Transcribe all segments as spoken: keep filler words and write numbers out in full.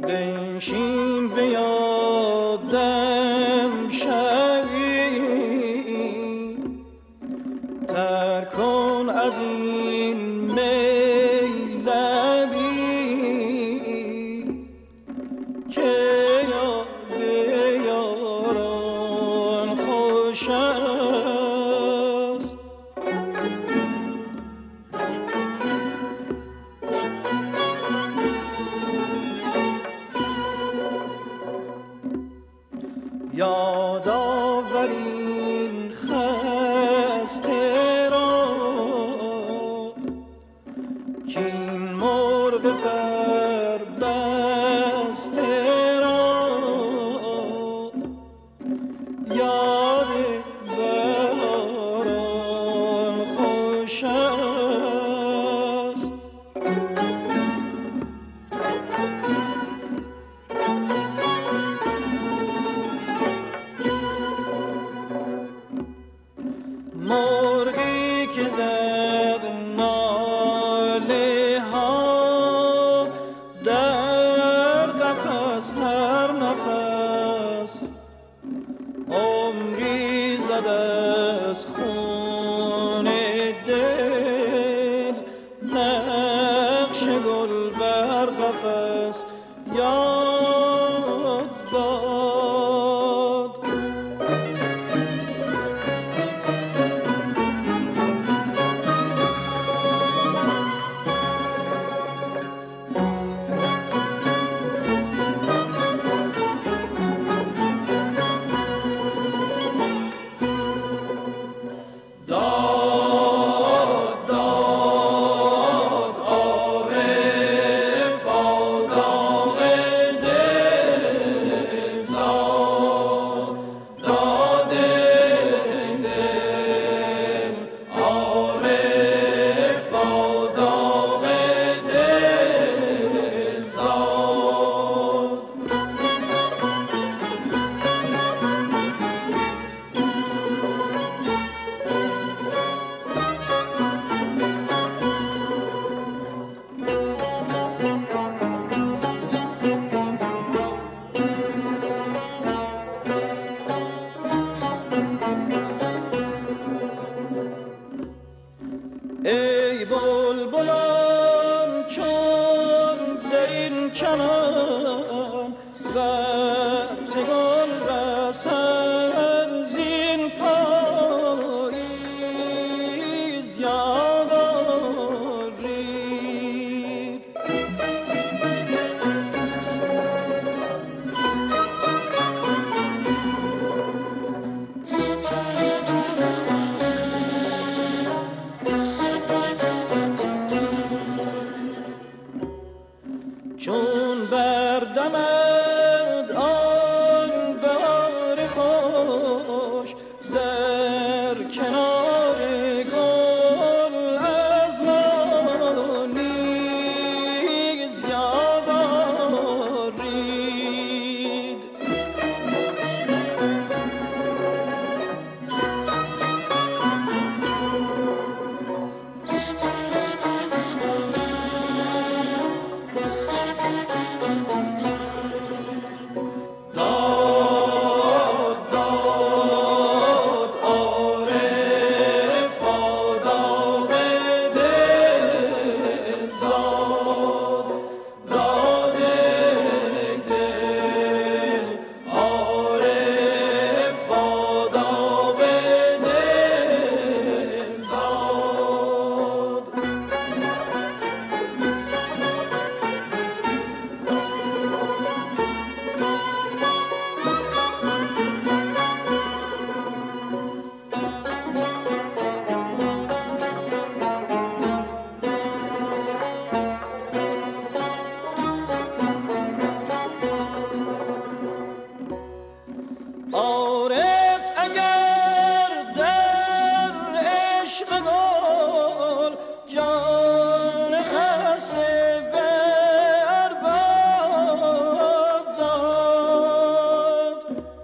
بنشین به یادم شوی، ترک کن از این می لبی که یاد یاران خوش است. یاد آورین خسته را کین مرغ بربسته را، یاد بهاران خوش است. مرغی که زد ناله ها در قفس هر نفس، عمری زد از خون دل نقش گل بر قفس، یاد باد. ای بلبلان چون در این چمن وقت گل رسد زین پاییز، یاد آرید. چون بردمد آن بهار خوش در کنار گل، از ما نیز یاد آرید. عارف اگر در عشق گل جان خسته برباد داد،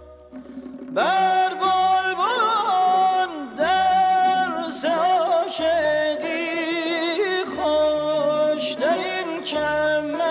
بر بلبلان درس عاشقی خوش در این چمن